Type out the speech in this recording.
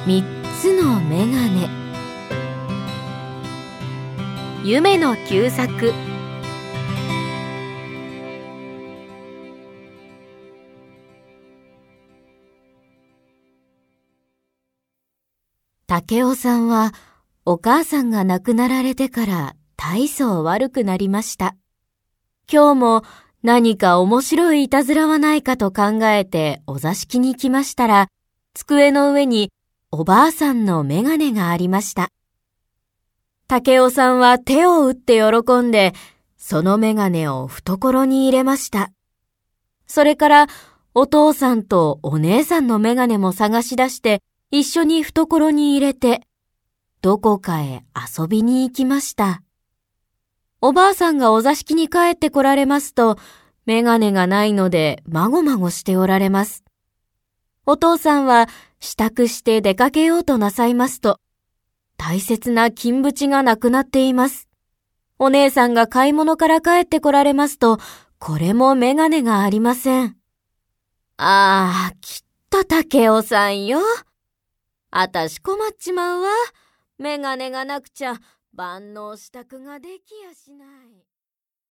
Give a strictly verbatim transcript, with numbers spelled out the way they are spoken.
三つのメガネ。夢の旧作。竹雄さんはお母さんが亡くなられてから大層悪くなりました。今日も何か面白いいたずらはないかと考えてお座敷に来ましたら、机の上におばあさんのメガネがありました。竹雄さんは手を打って喜んで、そのメガネを懐に入れました。それからお父さんとお姉さんのメガネも探し出して一緒に懐に入れて、どこかへ遊びに行きました。おばあさんがお座敷に帰ってこられますと、メガネがないのでまごまごしておられます。お父さんは支度して出かけようとなさいますと、大切な金縁がなくなっています。お姉さんが買い物から帰ってこられますと、これもメガネがありません。ああ、きっと竹雄さんよ。あたし困っちまうわ。メガネがなくちゃ万能支度ができやしない。